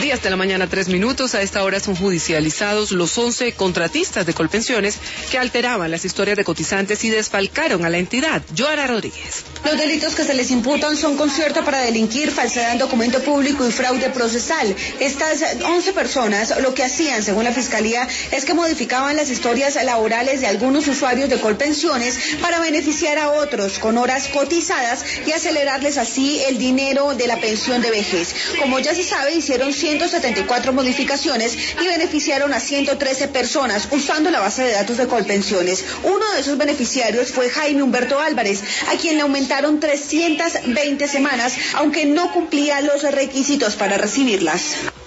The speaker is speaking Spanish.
10:03 a.m. A esta hora son judicializados los 11 contratistas de Colpensiones que alteraban las historias de cotizantes y desfalcaron a la entidad. Joana Rodríguez. Los delitos que se les imputan son concierto para delinquir, falsedad en documento público y fraude procesal. Estas 11 personas lo que hacían, según la Fiscalía, es que modificaban las historias laborales de algunos usuarios de Colpensiones para beneficiar a otros con horas cotizadas y acelerarles así el dinero de la pensión de vejez. Como ya se sabe, hicieron 174 modificaciones y beneficiaron a 113 personas usando la base de datos de Colpensiones. Uno de esos beneficiarios fue Jaime Humberto Álvarez, a quien le aumentaron 320 semanas, aunque no cumplía los requisitos para recibirlas.